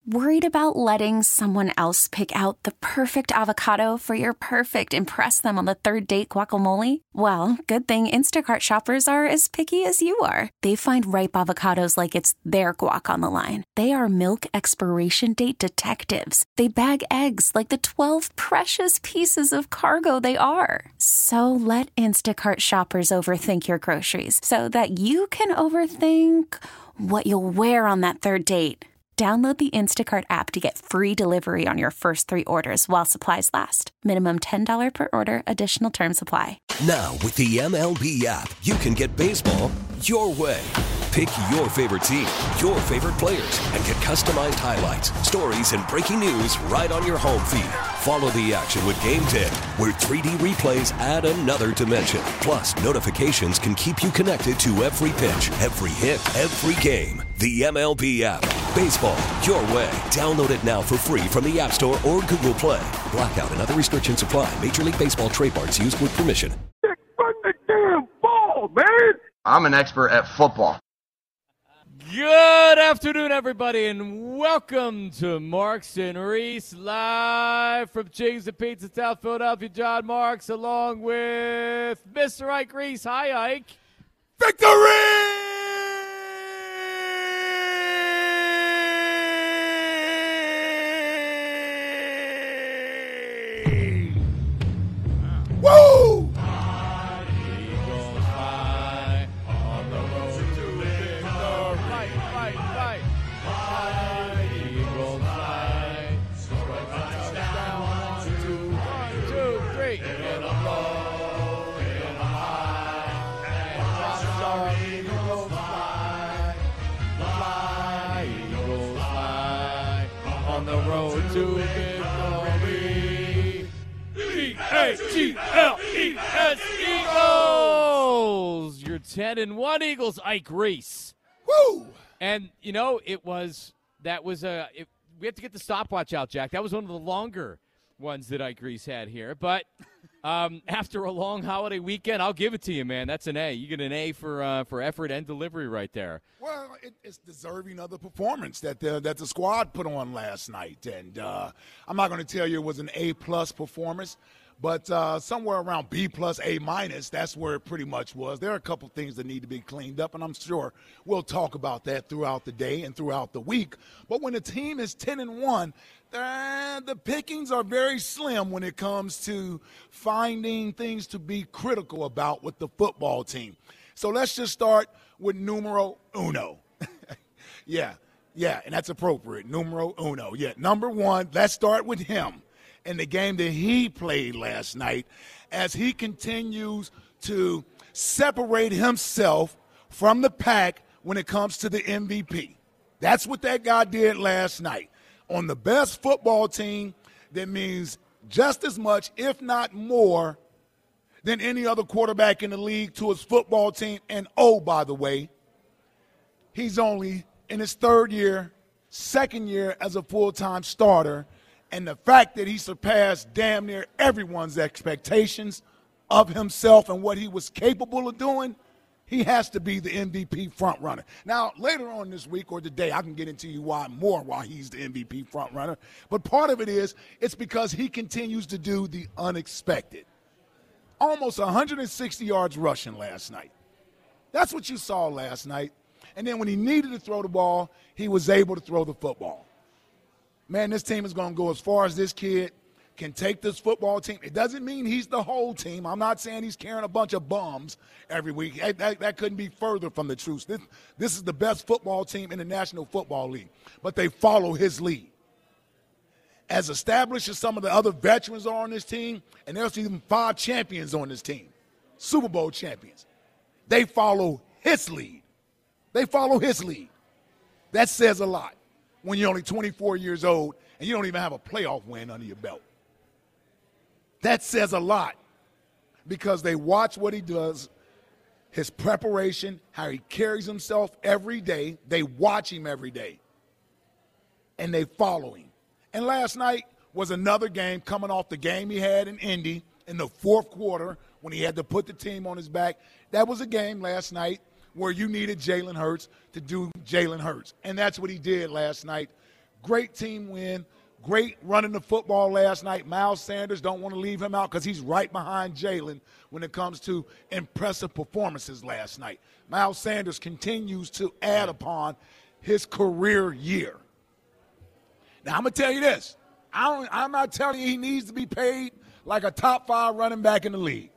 Worried about letting someone else pick out the perfect avocado for your perfect impress them on the third date guacamole? Well, good thing Instacart shoppers are as picky as you are. They find ripe avocados like it's their guac on the line. They are milk expiration date detectives. They bag eggs like the 12 precious pieces of cargo they are. So let Instacart shoppers overthink your groceries so that you can overthink what you'll wear on that third date. Download the Instacart app to get free delivery on your first 3 orders while supplies last. Minimum $10 per order. Additional terms apply. Now, with the MLB app, you can get baseball your way. Pick your favorite team, your favorite players, and get customized highlights, stories, and breaking news right on your home feed. Follow the action with Game 10, where 3D replays add another dimension. Plus, notifications can keep you connected to every pitch, every hit, every game. The MLB app. Baseball your way. Download it now for free from the App Store or Google Play. Blackout and other restrictions apply. Major League Baseball trademarks used with permission. Run the damn ball, man! I'm an expert at football. Good afternoon, everybody, and welcome to Marks and Reese live from Ching's and Pizza, South Philadelphia. John Marks along with Mr. Ike Reese. Hi, Ike. Victory! Woo! Eagles fly on the road to victory. Fight. Eagles fly. Score touchdown. 1, 2, 3. In a low, in a high, and drop star. Eagles fly. Eagles fly on the road to victory. E-A-G-L-E-S, Eagles! Your 10-1 Eagles, Ike Reese. Woo! And, you know, we have to get the stopwatch out, Jack. That was one of the longer ones that Ike Reese had here. But after a long holiday weekend, I'll give it to you, man. That's an A. You get an A for effort and delivery right there. Well, it's deserving of the performance that the squad put on last night. And I'm not going to tell you it was an A-plus performance, but somewhere around B-plus, A-minus, that's where it pretty much was. There are a couple things that need to be cleaned up, and I'm sure we'll talk about that throughout the day and throughout the week. But when a team is 10-1, the pickings are very slim when it comes to finding things to be critical about with the football team. So let's just start with numero uno. Yeah, and that's appropriate. Numero uno. Yeah, number one, let's start with him in the game that he played last night as he continues to separate himself from the pack when it comes to the MVP. That's what that guy did last night. On the best football team that means just as much, if not more, than any other quarterback in the league to his football team. And, oh, by the way, he's only in his second year as a full-time starter. And the fact that he surpassed damn near everyone's expectations of himself and what he was capable of doing, he has to be the MVP frontrunner. Now, later on this week or today, I can get into you why he's the MVP frontrunner. But part of it is it's because he continues to do the unexpected. Almost 160 yards rushing last night. That's what you saw last night. And then when he needed to throw the ball, he was able to throw the football. Man, this team is going to go as far as this kid can take this football team. It doesn't mean he's the whole team. I'm not saying he's carrying a bunch of bums every week. That couldn't be further from the truth. This is the best football team in the National Football League, but they follow his lead. As established as some of the other veterans are on this team, and there's even 5 champions on this team, Super Bowl champions, they follow his lead. That says a lot when you're only 24 years old and you don't even have a playoff win under your belt. That says a lot because they watch what he does, his preparation, how he carries himself every day. They watch him every day, and they follow him. And last night was another game coming off the game he had in Indy in the fourth quarter when he had to put the team on his back. That was a game last night where you needed Jalen Hurts to do Jalen Hurts. And that's what he did last night Great team win. Great running the football last night. Miles Sanders, don't want to leave him out because he's right behind Jalen when it comes to impressive performances last night. Miles Sanders continues to add upon his career year. Now, I'm going to tell you this. I'm not telling you he needs to be paid like a top 5 running back in the league.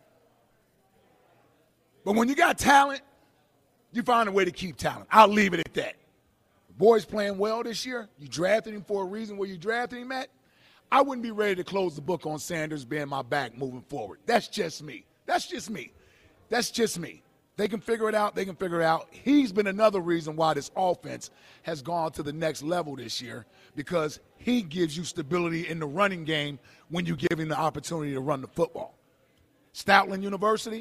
But when you got talent, you find a way to keep talent. I'll leave it at that. The boy's playing well this year. You drafted him for a reason where you drafted him at. I wouldn't be ready to close the book on Sanders being my back moving forward. That's just me. They can figure it out. They can figure it out. He's been another reason why this offense has gone to the next level this year, because he gives you stability in the running game when you give him the opportunity to run the football. Stoutland University,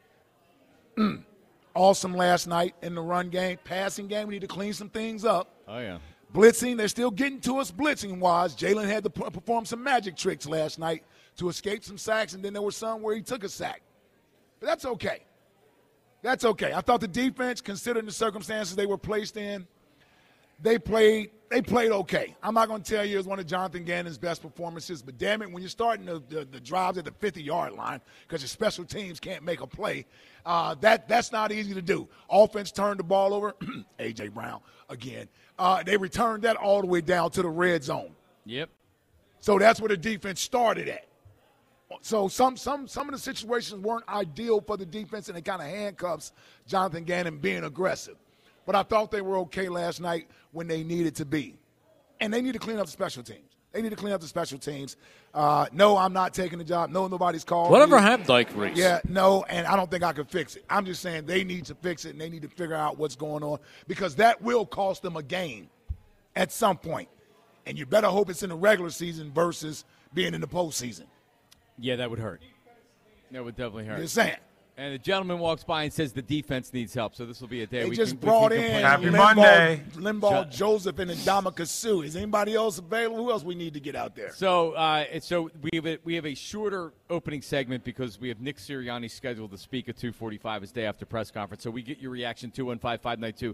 awesome last night in the run game. Passing game, we need to clean some things up. Oh, yeah. Blitzing, they're still getting to us blitzing-wise. Jalen had to perform some magic tricks last night to escape some sacks, and then there were some where he took a sack. But that's okay. That's okay. I thought the defense, considering the circumstances they were placed in, they played okay. I'm not going to tell you it was one of Jonathan Gannon's best performances, but damn it, when you're starting the drives at the 50-yard line because your special teams can't make a play, that's not easy to do. Offense turned the ball over. A.J. Brown again. They returned that all the way down to the red zone. Yep. So that's where the defense started at. So some of the situations weren't ideal for the defense, and it kind of handcuffs Jonathan Gannon being aggressive. But I thought they were okay last night when they needed to be. And they need to clean up the special teams. No, I'm not taking the job. No, nobody's called Whatever me. happened, like Reese? Yeah, no, and I don't think I can fix it. I'm just saying they need to fix it, and they need to figure out what's going on, because that will cost them a game at some point. And you better hope it's in the regular season versus being in the postseason. Yeah, that would hurt. That would definitely hurt. Just saying. And the gentleman walks by and says the defense needs help, so this will be a day They we just can brought we can in complain. Happy Limbaugh, Monday. Limbaugh Joseph and Ndamukong Suh. Is anybody else available? Who else we need to get out there? So we have a shorter opening segment because we have Nick Sirianni scheduled to speak at 2:45, his day after press conference. So we get your reaction, 215-592-9494,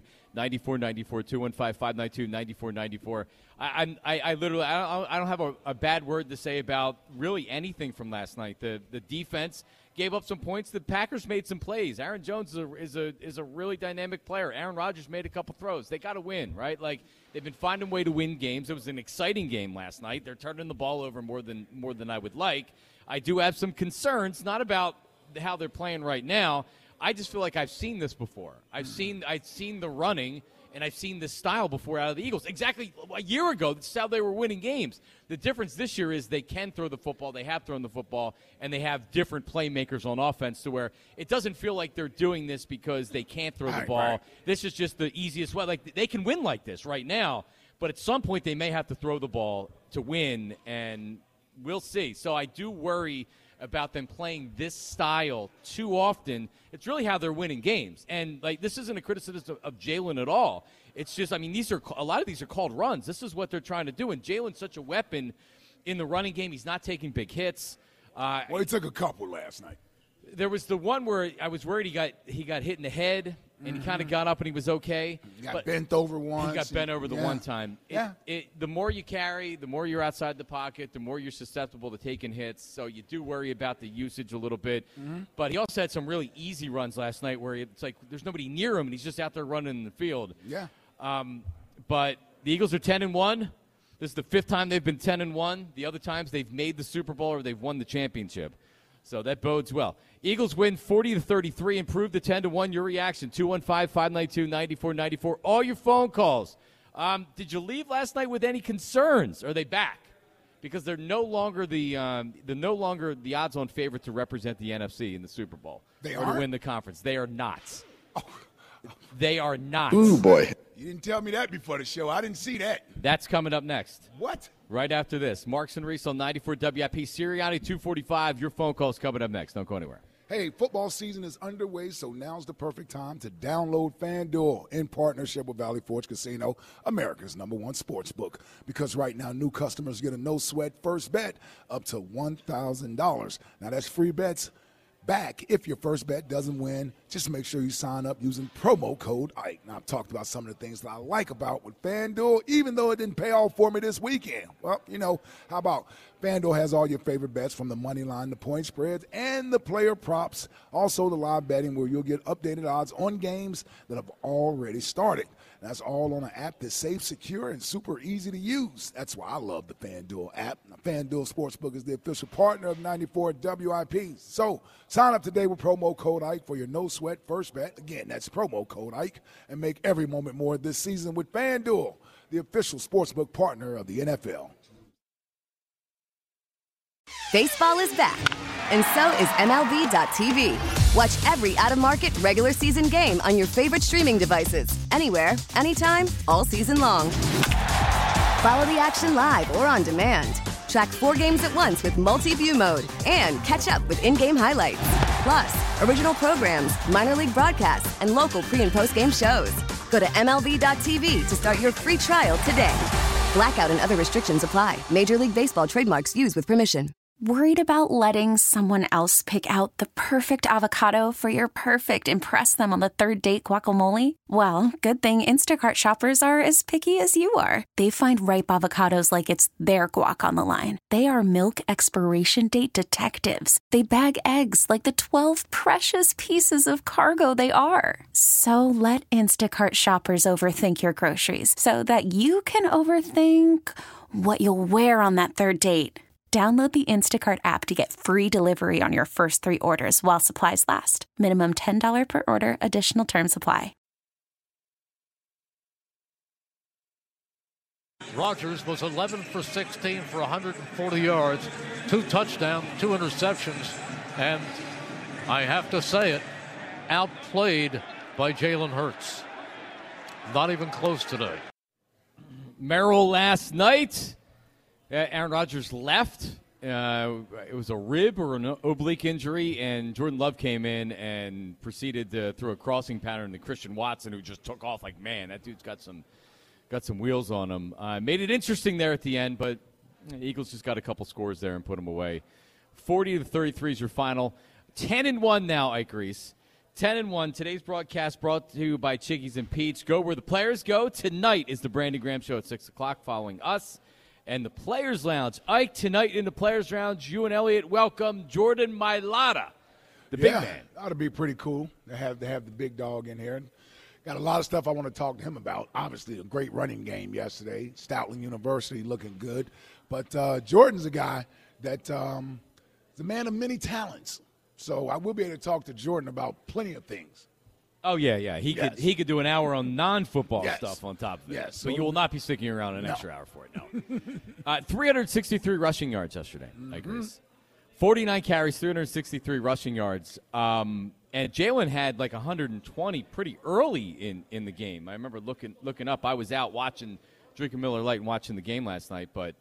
215-592-9494. I literally don't have a bad word to say about really anything from last night. The defense gave up some points. The Packers made some plays. Aaron Jones is a really dynamic player. Aaron Rodgers made a couple throws. They got to win, right? Like, they've been finding a way to win games. It was an exciting game last night. They're turning the ball over more than I would like. I do have some concerns, not about how they're playing right now. I just feel like I've seen this before. I've seen the running, and I've seen this style before out of the Eagles. Exactly a year ago, that's how they were winning games. The difference this year is they can throw the football, they have thrown the football, and they have different playmakers on offense to where it doesn't feel like they're doing this because they can't throw the ball. Right. This is just the easiest way. Like, they can win like this right now, but at some point they may have to throw the ball to win, and we'll see. So I do worry about them playing this style too often. It's really how they're winning games. And, like, this isn't a criticism of Jalen at all. It's just, I mean, a lot of these are called runs. This is what they're trying to do. And Jalen's such a weapon in the running game. He's not taking big hits. Well, he took a couple last night. There was the one where I was worried he got hit in the head, and he kind of got up and he was okay. He got bent over once. He got bent over the one time. Yeah. The more you carry, the more you're outside the pocket, the more you're susceptible to taking hits. So you do worry about the usage a little bit. Mm-hmm. But he also had some really easy runs last night where it's like there's nobody near him, and he's just out there running in the field. Yeah. But the Eagles are 10-1. This is the 5th time they've been 10-1. The other times they've made the Super Bowl or they've won the championship. So that bodes well. Eagles win 40-33, improve to 10-1. Your reaction, 215-592-9494. All your phone calls. Did you leave last night with any concerns? Are they back? Because they're no longer the odds-on favorite to represent the NFC in the Super Bowl. They or aren't? to win the conference. They are not. They are not. Ooh, boy. You didn't tell me that before the show. I didn't see that. That's coming up next. What? Right after this. Marks and Reese on 94 WIP. Sirianni 245. Your phone call's coming up next. Don't go anywhere. Hey, football season is underway, so now's the perfect time to download FanDuel in partnership with Valley Forge Casino, America's #1 sports book. Because right now, new customers get a no-sweat first bet up to $1,000. Now, that's free bets back if your first bet doesn't win. Just make sure you sign up using promo code IKE. Now, I've talked about some of the things that I like about with FanDuel, even though it didn't pay off for me this weekend. Well, how about FanDuel has all your favorite bets from the money line, the point spreads, and the player props. Also, the live betting where you'll get updated odds on games that have already started. That's all on an app that's safe, secure, and super easy to use. That's why I love the FanDuel app. Now, FanDuel Sportsbook is the official partner of 94 WIP. So sign up today with promo code IKE for your no-sweat first bet. Again, that's promo code IKE, and make every moment more this season with FanDuel, the official sportsbook partner of the NFL. Baseball is back, and so is MLB.tv. Watch every out-of-market regular season game on your favorite streaming devices, anywhere, anytime, all season long. Follow the action live or on demand. Track 4 games at once with multi-view mode and catch up with in-game highlights. Plus, original programs, minor league broadcasts, and local pre- and post-game shows. Go to MLB.tv to start your free trial today. Blackout and other restrictions apply. Major League Baseball trademarks used with permission. Worried about letting someone else pick out the perfect avocado for your perfect impress them on the third date guacamole? Well, good thing Instacart shoppers are as picky as you are. They find ripe avocados like it's their guac on the line. They are milk expiration date detectives. They bag eggs like the 12 precious pieces of cargo they are. So let Instacart shoppers overthink your groceries so that you can overthink what you'll wear on that third date. Download the Instacart app to get free delivery on your first 3 orders while supplies last. Minimum $10 per order. Additional terms apply. Rogers was 11 for 16 for 140 yards, 2 touchdowns, 2 interceptions, and I have to say it, outplayed by Jalen Hurts. Not even close today. Merrill last night. Aaron Rodgers left. It was a rib or an oblique injury, and Jordan Love came in and proceeded to throw a crossing pattern to Christian Watson, who just took off like, man, that dude's got some wheels on him. Made it interesting there at the end, but the Eagles just got a couple scores there and put them away. 40-33 is your final. 10-1 now, Ike Reese. 10-1. Today's broadcast brought to you by Chickies and Pete's. Go where the players go. Tonight is the Brandon Graham Show at 6 o'clock following us. And the Players Lounge. Ike, tonight in the Players Lounge, you and Elliot welcome Jordan Mailata, the big man. That ought to be pretty cool to have the big dog in here. Got a lot of stuff I want to talk to him about. Obviously, a great running game yesterday. Stoutland University looking good. But Jordan's a guy that is a man of many talents. So I will be able to talk to Jordan about plenty of things. Oh, yeah. He could do an hour on non-football stuff on top of it. Yes. But you will not be sticking around an extra hour for it, no. 363 rushing yards yesterday, I agree. 49 carries, 363 rushing yards. And Jalen had like 120 pretty early in the game. I remember looking up. I was out drinking Miller Lite and watching the game last night. But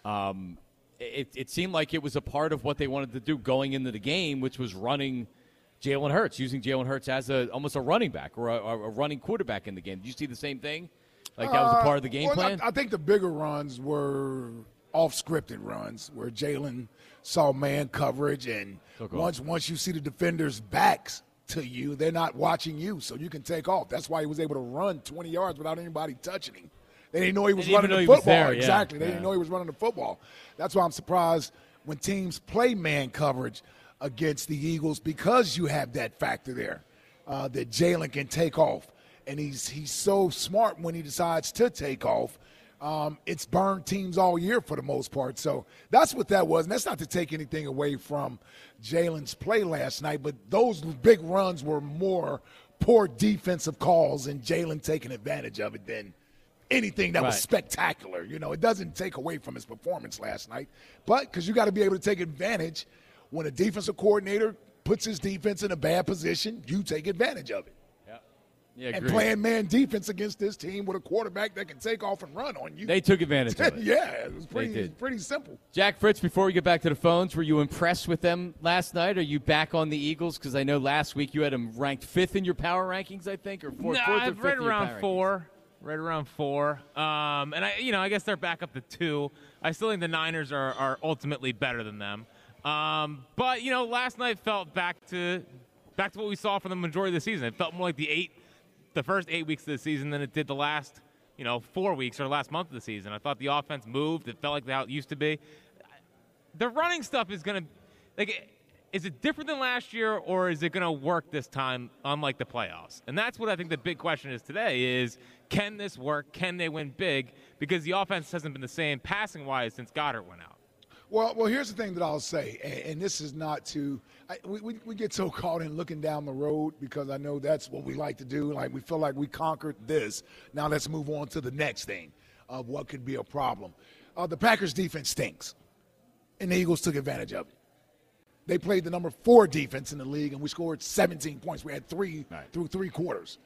it seemed like it was a part of what they wanted to do going into the game, which was running Jalen Hurts, using Jalen Hurts as almost a running back or a running quarterback in the game. Did you see the same thing? Like that was a part of the game plan? I think the bigger runs were off-scripted runs where Jalen saw man coverage, and once you see the defender's backs to you, they're not watching you, so you can take off. That's why he was able to run 20 yards without anybody touching him. They didn't know he was running the football. Exactly. They didn't know he was running the football. That's why I'm surprised when teams play man coverage against the Eagles, because you have that factor there that Jalen can take off. And he's so smart when he decides to take off. It's burned teams all year for the most part. So that's what that was. And that's not to take anything away from Jalen's play last night, but those big runs were more poor defensive calls and Jalen taking advantage of it than anything that was spectacular. It doesn't take away from his performance last night. But because you got to be able to take advantage when a defensive coordinator puts his defense in a bad position, you take advantage of it. Yeah, and playing man defense against this team with a quarterback that can take off and run on you. They took advantage of it. Yeah, it was pretty simple. Jack Fritz, before we get back to the phones, were you impressed with them last night? Are you back on the Eagles? Because I know last week you had them ranked 5th in your power rankings, I think, or 4th or 5th right around 4. Right around 4. And I guess they're back up to 2. I still think the Niners are ultimately better than them. But, last night felt back to what we saw for the majority of the season. It felt more like the first 8 weeks of the season than it did the last, 4 weeks or the last month of the season. I thought the offense moved. It felt like how it used to be. The running stuff is going to – is it different than last year, or is it going to work this time, unlike the playoffs? And that's what I think the big question is today is, can this work? Can they win big? Because the offense hasn't been the same passing-wise since Goddard went out. Well, here's the thing that I'll say, and this is not to we get so caught in looking down the road because I know that's what we like to do. Like, we feel like we conquered this. Now let's move on to the next thing of what could be a problem. The Packers' defense stinks, and the Eagles took advantage of it. They played the number 4 defense in the league, and we scored 17 points. We had 3 through 3 quarters.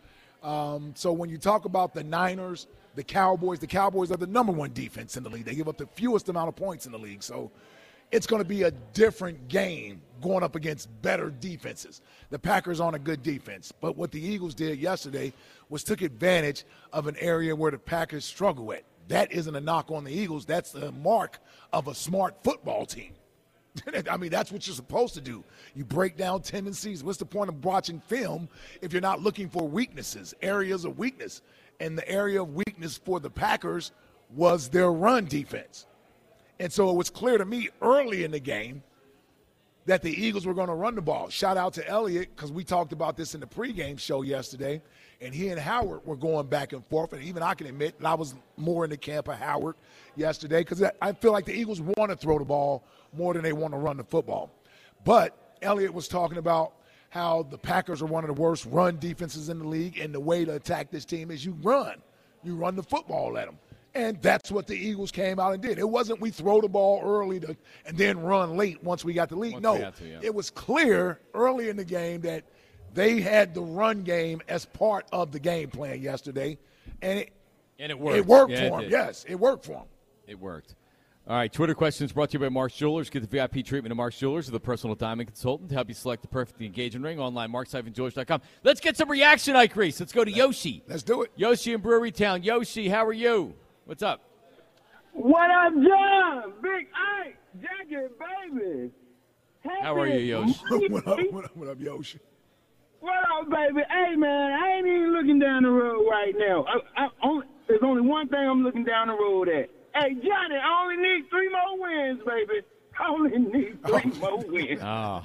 So when you talk about the Niners, the Cowboys are the number 1 defense in the league. They give up the fewest amount of points in the league. So it's going to be a different game going up against better defenses. The Packers aren't a good defense. But what the Eagles did yesterday was took advantage of an area where the Packers struggle at. That isn't a knock on the Eagles. That's the mark of a smart football team. I mean, that's what you're supposed to do. You break down tendencies. What's the point of watching film if you're not looking for weaknesses, areas of weakness? And the area of weakness for the Packers was their run defense. And so it was clear to me early in the game that the Eagles were going to run the ball. Shout out to Elliott, because we talked about this in the pregame show yesterday, and he and Howard were going back and forth. And even I can admit that I was more in the camp of Howard yesterday because I feel like the Eagles want to throw the ball more than they want to run the football. But Elliott was talking about how the Packers are one of the worst run defenses in the league, and the way to attack this team is you run. You run the football at them. And that's what the Eagles came out and did. It wasn't we throw the ball early and then run late once we got the lead. It was clear early in the game that they had the run game as part of the game plan yesterday. And it worked. It worked for them. Yes, it worked for them. It worked. All right, Twitter questions brought to you by Mark's Jewelers. Get the VIP treatment at Mark's Jewelers with a personal diamond consultant to help you select the perfect engagement ring. Online, marks-jewelers.com. Let's get some reaction, Ike Reese. Let's go to Yoshi. Let's do it. Yoshi in Brewery Town. Yoshi, how are you? What's up? What up, John? Big Ike, Jacket, baby. How are you, Yoshi? What up, Yoshi? What up, baby? Hey, man, I ain't even looking down the road right now. There's only one thing I'm looking down the road at. Hey, Johnny, I only need 3 more wins, baby. I only need 3 more wins. Oh.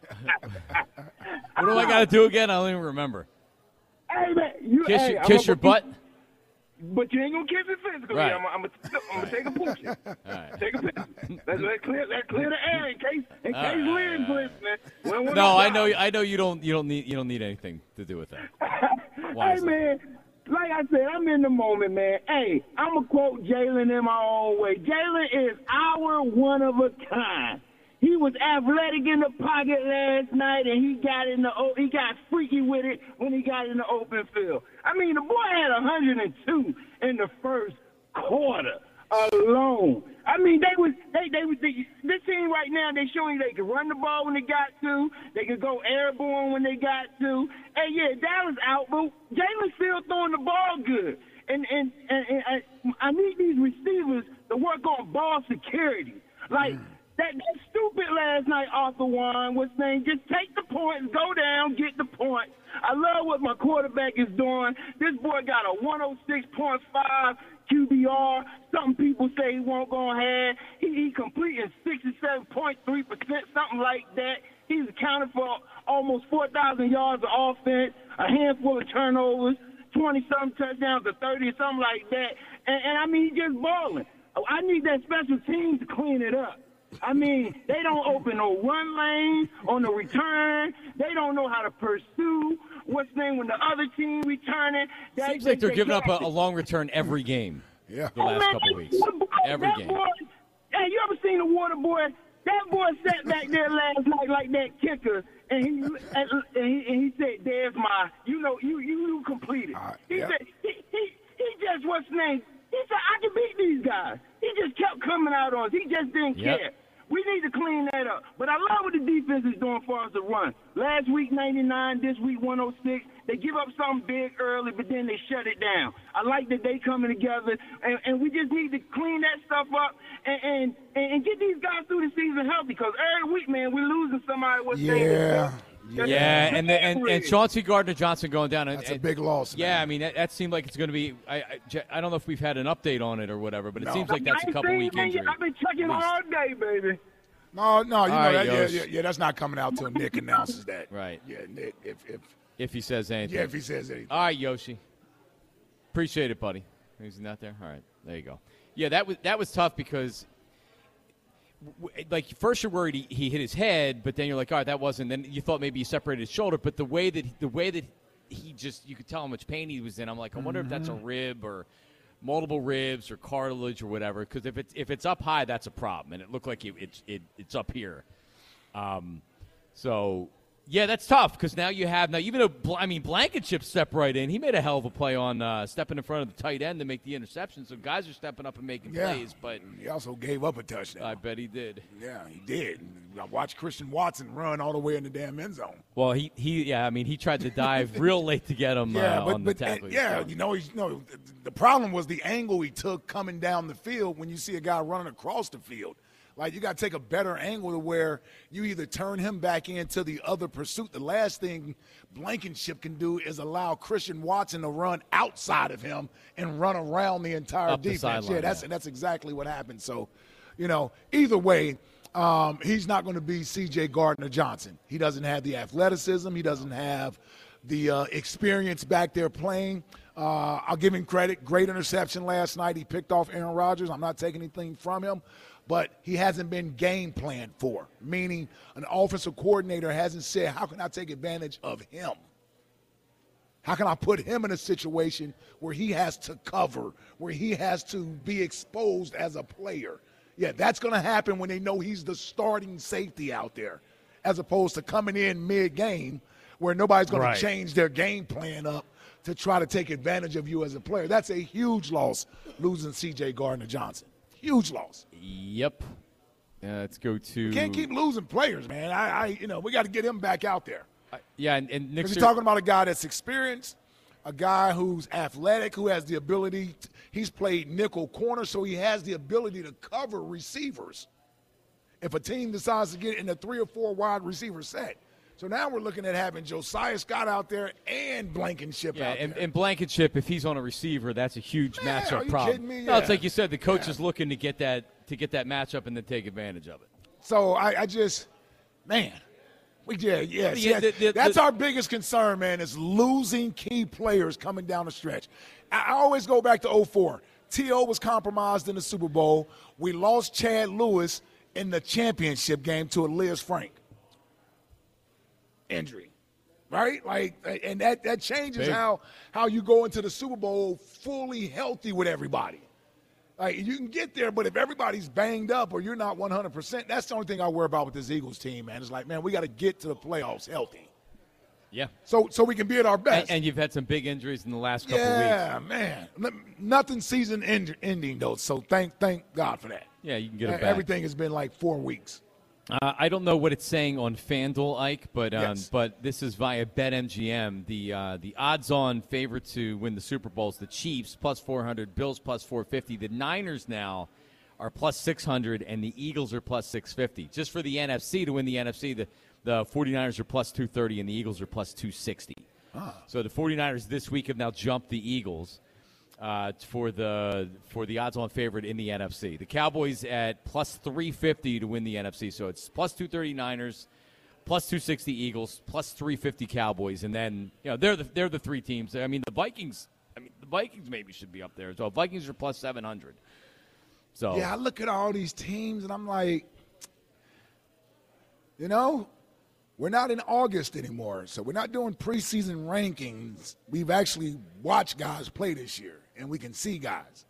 What do I got to do again? I don't even remember. Hey, man. Kiss your butt? But you ain't going to kiss it physically. Right. I'm going to take a pooch. Right. Take a picture. Let's clear the air in case Lynn's listening. No, I know you don't need anything to do with that. Hey, man. Like I said, I'm in the moment, man. Hey, I'm going to quote Jalen in my own way. Jalen is our one of a kind. He was athletic in the pocket last night, and he got freaky with it when he got in the open field. I mean, the boy had 102 in the first quarter alone. I mean, this team right now, they showing they can run the ball when they got to. They can go airborne when they got to. And yeah, Dallas out, but Jalen's still throwing the ball good. And I need these receivers to work on ball security. Like that stupid last night, Arthur Warren was saying, just take the points, go down, get the points. I love what my quarterback is doing. This boy got a 106.5 QBR. Some people say he won't go ahead. He completing 67.3%, something like that. He's accounted for almost 4,000 yards of offense, a handful of turnovers, 20-something touchdowns to 30, something like that. And I mean, he's just balling. I need that special team to clean it up. I mean, they don't open no run lanes on the return. They don't know how to pursue. What's the name when the other team returning? Seems like they're giving up a long return every game. Yeah. The last couple of weeks. Every game. Boy, hey, you ever seen the Water Boy? That boy sat back there last night like that kicker, and he said, "There's my, you completed." He said, he just, what's the name? He said, I can beat these guys. He just kept coming out on us. He just didn't care. We We need to clean that up. But I love what the defense is doing for us to run. Last week, 99. This week, 106. They give up something big early, but then they shut it down. I like that they coming together, and we just need to clean that stuff up and get these guys through the season healthy. Because every week, man, we're losing somebody. Yeah, and Chauncey Gardner-Johnson going down. That's a big loss. Yeah, man. I mean, that seemed like it's going to be I don't know if we've had an update on it or whatever, but it seems like that's a couple-week injury. I've been checking all day, baby. No, you know right, that. That's not coming out till Nick announces that. Right. Yeah, Nick, if he says anything. Yeah, if he says anything. All right, Yoshi. Appreciate it, buddy. He's not there? All right, there you go. Yeah, that was tough because like first you're worried he hit his head, but then you're like, all right, that wasn't. Then you thought maybe he separated his shoulder, but the way that he just, you could tell how much pain he was in. I'm like, I wonder if that's a rib or multiple ribs or cartilage or whatever. Because if it's up high, that's a problem, and it looked like it's up here. So. Yeah, that's tough because now even though Blankenship stepped right in, he made a hell of a play on stepping in front of the tight end to make the interception. So guys are stepping up and making plays, but he also gave up a touchdown. I bet he did. Yeah, he did. I watched Christian Watson run all the way in the damn end zone. Well, he tried to dive real late to get him on the tackle. The problem was the angle he took coming down the field when you see a guy running across the field. Like, you got to take a better angle to where you either turn him back into the other pursuit. The last thing Blankenship can do is allow Christian Watson to run outside of him and run around the entire defense. That's exactly what happened. So, either way, he's not going to be C.J. Gardner-Johnson. He doesn't have the athleticism. He doesn't have the experience back there playing. I'll give him credit. Great interception last night. He picked off Aaron Rodgers. I'm not taking anything from him. But he hasn't been game planned for, meaning an offensive coordinator hasn't said, how can I take advantage of him? How can I put him in a situation where he has to cover, where he has to be exposed as a player? Yeah, that's going to happen when they know he's the starting safety out there, as opposed to coming in mid-game where nobody's going to change their game plan up to try to take advantage of you as a player. That's a huge loss, losing C.J. Gardner-Johnson. Huge loss. Yep. Let's go to. You can't keep losing players, man. We got to get him back out there. And Nick. Because you're talking about a guy that's experienced, a guy who's athletic, who has the ability. He's played nickel corner, so he has the ability to cover receivers. If a team decides to get in a 3 or 4 wide receiver set. So now we're looking at having Josiah Scott out there and Blankenship out there. And Blankenship, if he's on a receiver, that's a huge matchup are you problem. Kidding me? No, it's like you said, the coach is looking to get that matchup and then take advantage of it. So that's our biggest concern, man, is losing key players coming down the stretch. I always go back to 2004. T.O. was compromised in the Super Bowl. We lost Chad Lewis in the championship game to Elias Frank. Injury, right? And that changes how you go into the Super Bowl fully healthy with everybody. You can get there, but if everybody's banged up or you're not 100%, that's the only thing I worry about with this Eagles team, man. It's like, man, we got to get to the playoffs healthy. Yeah. So we can be at our best. And you've had some big injuries in the last couple of weeks. Yeah, man. Nothing season ending, though, so thank God for that. Yeah, you can get it back. Everything has been like 4 weeks. I don't know what it's saying on FanDuel, Ike, but this is via BetMGM. The odds-on favorite to win the Super Bowl is the Chiefs, plus 400, Bills, plus 450. The Niners now are plus 600, and the Eagles are plus 650. Just for the NFC, to win the NFC, the 49ers are plus 230, and the Eagles are plus 260. So the 49ers this week have now jumped the Eagles for the odds-on favorite in the NFC. The Cowboys at plus 350 to win the NFC. So it's plus 230 Niners, plus 260 Eagles, plus 350 Cowboys, and then they're the 3 teams. I mean the Vikings maybe should be up there. So Vikings are plus 700. So yeah, I look at all these teams and I'm like, we're not in August anymore, so we're not doing preseason rankings. We've actually watched guys play this year, and we can see guys.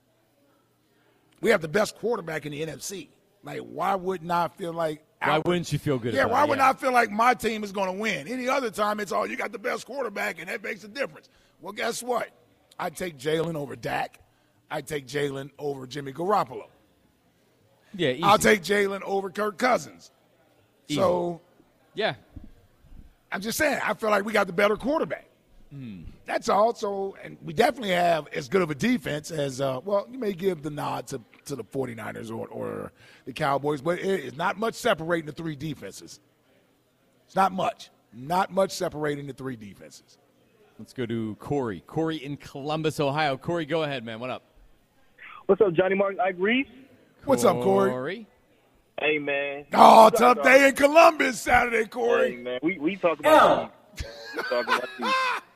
We have the best quarterback in the NFC. Like, why wouldn't I feel like why wouldn't you feel good about it? Why wouldn't I feel like my team is going to win? Any other time, it's you got the best quarterback, and that makes a difference. Well, guess what? I'd take Jalen over Dak. I'd take Jalen over Jimmy Garoppolo. Yeah, easy. I'll take Jalen over Kirk Cousins. Easy. So, yeah. I'm just saying, I feel like we got the better quarterback. That's all. So, and we definitely have as good of a defense as, well, you may give the nod to the 49ers or the Cowboys, but it is not much separating the three defenses. It's not much. Not much separating the three defenses. Let's go to Corey. Corey in Columbus, Ohio. Corey, go ahead, man. What up? What's up, Johnny Mark? Ike Reese? What's up, Corey? Hey, man. Oh, tough day in Columbus Saturday, Corey. Hey, man. We talk about these. We talk about these.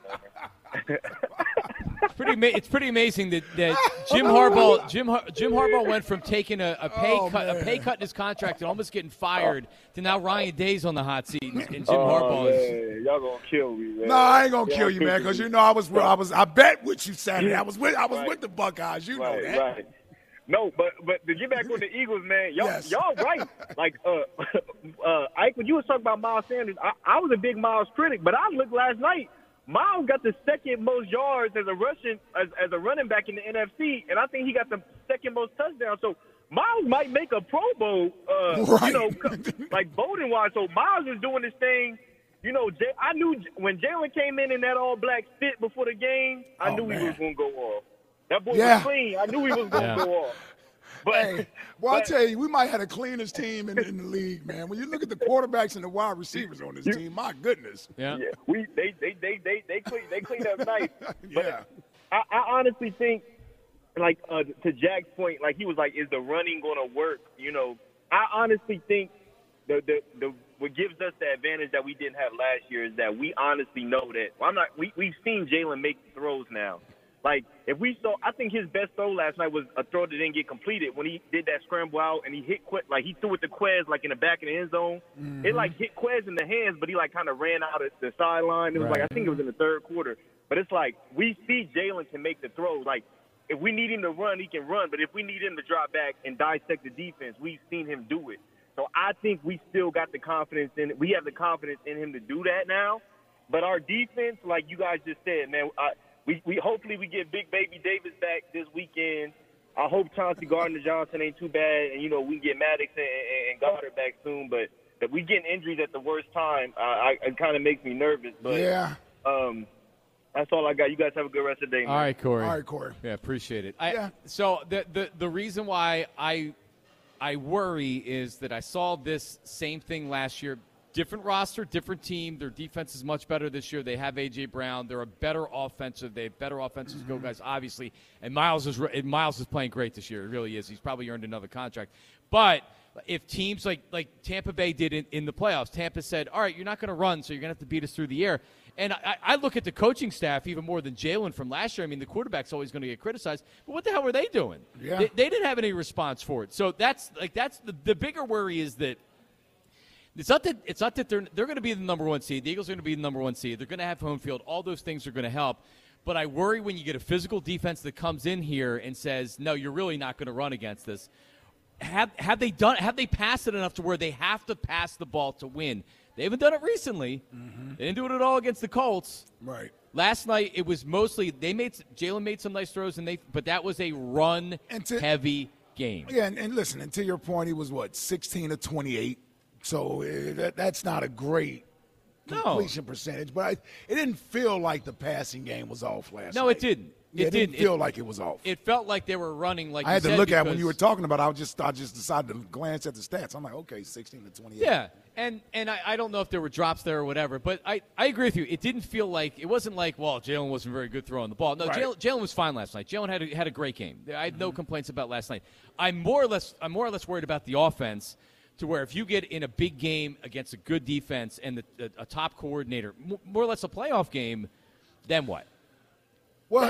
It's pretty amazing that Jim Harbaugh went from taking a pay cut in his contract and almost getting fired to now Ryan Day's on the hot seat, and Jim Harbaugh is. Y'all gonna kill me, man. No, I ain't gonna kill you, man, because you know I bet with you Saturday. I was with the Buckeyes. You know that. Right. No, but to get back on the Eagles, man, y'all right. Like Ike, when you was talking about Miles Sanders, I was a big Miles critic, but I looked last night. Miles got the second most yards as a running back in the NFC, and I think he got the second most touchdowns. So Miles might make a Pro Bowl, like voting wise. So Miles is doing this thing. You know, I knew when Jalen came in that all-black fit before the game, I knew he was going to go off. That boy was clean. I knew he was going to go off. But, I tell you, we might have the cleanest team in the league, man. When you look at the quarterbacks and the wide receivers on this team, my goodness. Yeah. They clean up nice. Yeah. But I honestly think, like to Jack's point, like he was like, is the running going to work? You know, I honestly think the what gives us the advantage that we didn't have last year is that we honestly know that we've seen Jalen make throws now. Like, if we saw, I think his best throw last night was a throw that didn't get completed when he did that scramble out and he hit, he threw it to Quez, like, in the back of the end zone. Mm-hmm. It, hit Quez in the hands, but he, kind of ran out at the sideline. It was I think it was in the third quarter. But it's like, we see Jalen can make the throw. Like, if we need him to run, he can run. But if we need him to drop back and dissect the defense, we've seen him do it. So I think we still got the confidence in it. We have the confidence in him to do that now. But our defense, like you guys just said, man, we hopefully we get Big Baby Davis back this weekend. I hope Chauncey Gardner-Johnson ain't too bad, and, we get Maddox and Goddard back soon. But if we getting injuries at the worst time, it kind of makes me nervous. But yeah. That's all I got. You guys have a good rest of the day, man. All right, Corey. All right, Corey. Yeah, appreciate it. So the reason why I worry is that I saw this same thing last year. Different roster, different team. Their defense is much better this year. They have A.J. Brown. They're a better offensive. They have better offensive skill guys, obviously. And Miles is playing great this year. It really is. He's probably earned another contract. But if teams like Tampa Bay did in the playoffs, Tampa said, all right, you're not going to run, so you're going to have to beat us through the air. And I look at the coaching staff even more than Jalen from last year. I mean, the quarterback's always going to get criticized. But what the hell were they doing? Yeah. They didn't have any response for it. So that's the bigger worry is that it's not that they're going to be the number one seed. The Eagles are going to be the number one seed. They're going to have home field. All those things are going to help. But I worry when you get a physical defense that comes in here and says, no, you're really not going to run against this. Have they passed it enough to where they have to pass the ball to win? They haven't done it recently. Mm-hmm. They didn't do it at all against the Colts. Right. Last night it was mostly Jalen made some nice throws but that was a run heavy game. Yeah, and listen, and to your point, he was 16 of 28. So that's not a great completion percentage, but it didn't feel like the passing game was off last night. No, it didn't. It didn't feel like it was off. It felt like they were running like I had to look at when you were talking about it. I just decided to glance at the stats. I'm like, okay, 16 to 28. Yeah, and I don't know if there were drops there or whatever, but I agree with you. It didn't feel like – it wasn't like, well, Jalen wasn't very good throwing the ball. No, right. Jalen was fine last night. Jalen had a great game. I had no complaints about last night. I'm more or less worried about the offense – to where if you get in a big game against a good defense and a top coordinator, more or less a playoff game, then what? Well,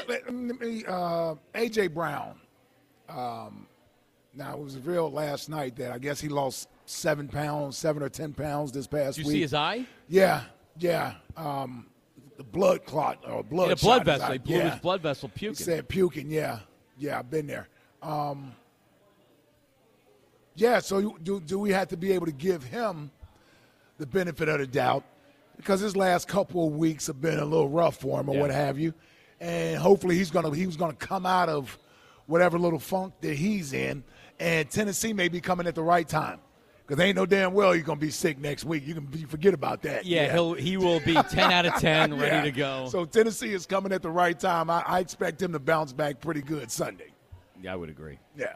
A.J. Brown. Now, it was revealed last night that I guess he lost 7 or 10 pounds this past week. Did you see his eye? Yeah. The blood clot or blood shot. Blood vessel. He blew his blood vessel puking. He said puking, yeah. Yeah, I've been there. Yeah, so do we have to be able to give him the benefit of the doubt because his last couple of weeks have been a little rough for him or what have you, and hopefully he was gonna come out of whatever little funk that he's in, and Tennessee may be coming at the right time. Because ain't no damn well you're going to be sick next week. You forget about that. Yeah, he will be 10 out of 10, ready to go. So Tennessee is coming at the right time. I expect him to bounce back pretty good Sunday. Yeah, I would agree. Yeah.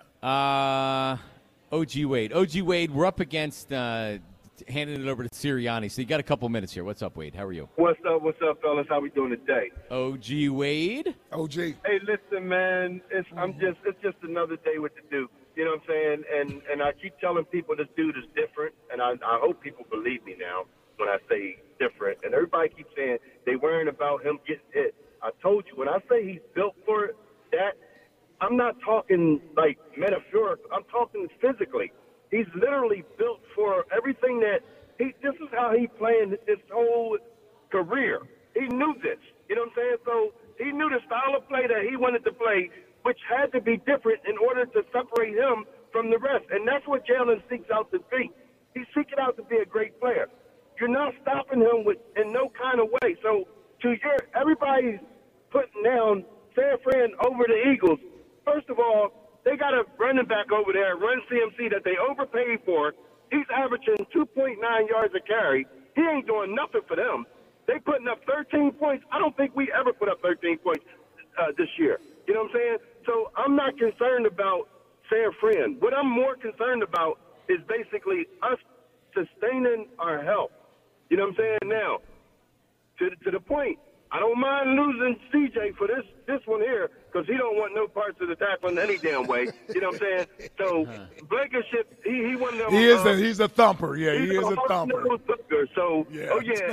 OG Wade. OG Wade, we're up against handing it over to Sirianni. So you got a couple minutes here. What's up, Wade? How are you? What's up, fellas? How we doing today? OG Wade. OG. Hey, listen, man. It's just another day with the Duke. You know what I'm saying? And I keep telling people this dude is different, and I hope people believe me now when I say different. And everybody keeps saying they worrying about him getting hit. I told you, when I say he's built for that, I'm not talking like metaphorical. I'm talking physically. He's literally built for everything that this is how he planned his whole career. He knew this. You know what I'm saying? So he knew the style of play that he wanted to play, which had to be different in order to separate him from the rest. And that's what Jalen seeks out to be. He's seeking out to be a great player. You're not stopping him in no kind of way. So everybody's putting down San Fran over the Eagles. First of all, they got a running back over there, Run CMC, that they overpaid for. He's averaging 2.9 yards a carry. He ain't doing nothing for them. They putting up 13 points. I don't think we ever put up 13 points this year. You know what I'm saying? So I'm not concerned about San Fran. What I'm more concerned about is basically us sustaining our health. You know what I'm saying? Now, to the point, I don't mind losing CJ for this one here because he don't want no parts of the tackling any damn way. You know what I'm saying? So Blankenship, he one of them. He's a thumper. Yeah, he is a thumper. So yeah. Oh yeah,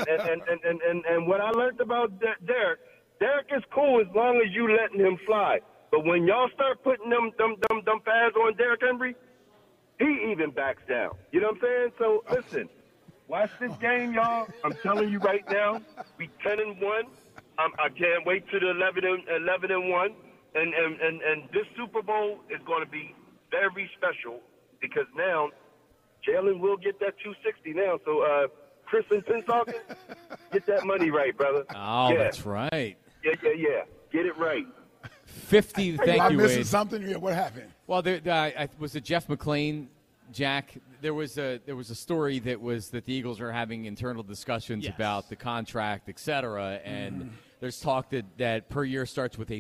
and what I learned about Derek is cool as long as you letting him fly. But when y'all start putting them pads on Derrick Henry, he even backs down. You know what I'm saying? So listen. Watch this game, y'all. I'm telling you right now, we 10-1. I can't wait to the 11-1, and this Super Bowl is going to be very special because now Jalen will get that 260 now. So Chris and Pensauken, get that money right, brother. Oh, yeah. That's right. Yeah. Get it right. 50. Thank Am you, I missing Wade. something? Yeah, what happened? Well, was it Jeff McClain? Jack, there was a story that the Eagles are having internal discussions about the contract, et cetera, and there's talk that per year starts with a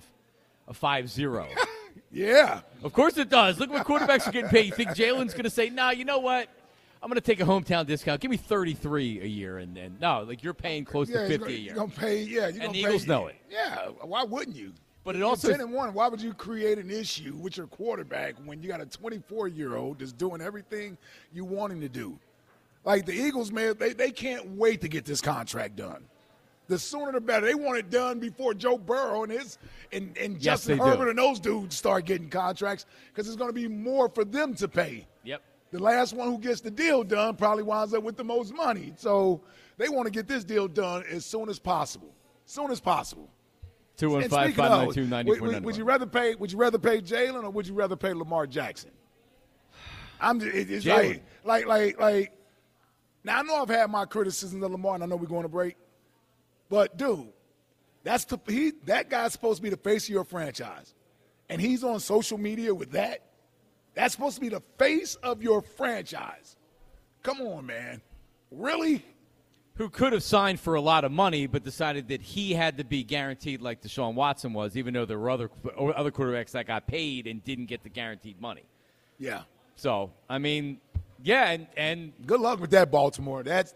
5-0. Yeah. Of course it does. Look what quarterbacks are getting paid. You think Jalen's going to say, "Nah, you know what? I'm going to take a hometown discount. Give me 33 a year," and no, like you're paying close to 50 a year. You're going to pay, and the Eagles know it. Yeah, why wouldn't you? But it also 10-1. Why would you create an issue with your quarterback when you got a 24-year-old that's doing everything you want him to do? Like the Eagles, man, they can't wait to get this contract done. The sooner the better. They want it done before Joe Burrow and Justin Herbert and those dudes start getting contracts because it's going to be more for them to pay. Yep. The last one who gets the deal done probably winds up with the most money. So they want to get this deal done as soon as possible. 215-592-9491. Would you rather pay Jalen or would you rather pay Lamar Jackson? It's like. Now I know I've had my criticisms of Lamar, and I know we're going to break. But dude, that guy's supposed to be the face of your franchise, and he's on social media with that. That's supposed to be the face of your franchise. Come on, man. Really? Who could have signed for a lot of money but decided that he had to be guaranteed like Deshaun Watson was, even though there were other quarterbacks that got paid and didn't get the guaranteed money. Yeah. So, I mean, yeah, and good luck with that, Baltimore. That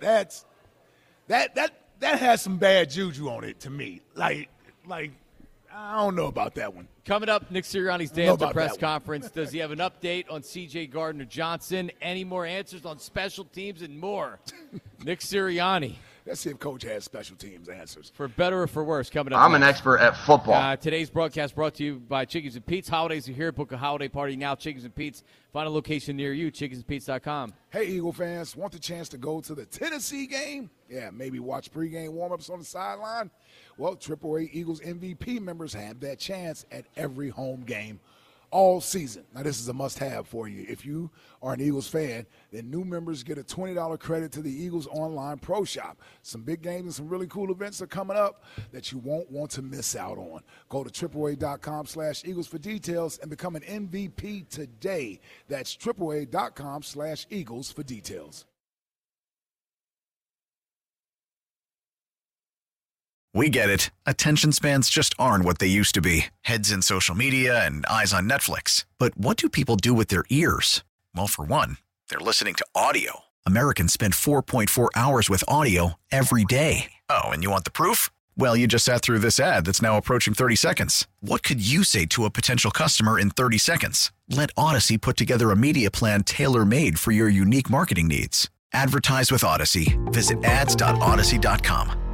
has some bad juju on it to me. Like I don't know about that one. Coming up, Nick Sirianni's day after press conference. Does he have an update on C.J. Gardner-Johnson? Any more answers on special teams and more? Nick Sirianni. Let's see if Coach has special teams answers. For better or for worse, coming up I'm next. an expert at football. Today's broadcast brought to you by Chickies and Pete's. Holidays are here. Book a holiday party now. Chickies and Pete's. Find a location near you. chickiesandpete's.com. Hey, Eagle fans. Want the chance to go to the Tennessee game? Yeah, maybe watch pregame warm-ups on the sideline? Well, AAA Eagles MVP members have that chance at every home game all season. Now, this is a must-have for you. If you are an Eagles fan, then new members get a $20 credit to the Eagles Online Pro Shop. Some big games and some really cool events are coming up that you won't want to miss out on. Go to AAA.com/Eagles for details and become an MVP today. That's AAA.com/Eagles for details. We get it. Attention spans just aren't what they used to be. Heads in social media and eyes on Netflix. But what do people do with their ears? Well, for one, they're listening to audio. Americans spend 4.4 hours with audio every day. Oh, and you want the proof? Well, you just sat through this ad that's now approaching 30 seconds. What could you say to a potential customer in 30 seconds? Let Odyssey put together a media plan tailor-made for your unique marketing needs. Advertise with Odyssey. Visit ads.odyssey.com.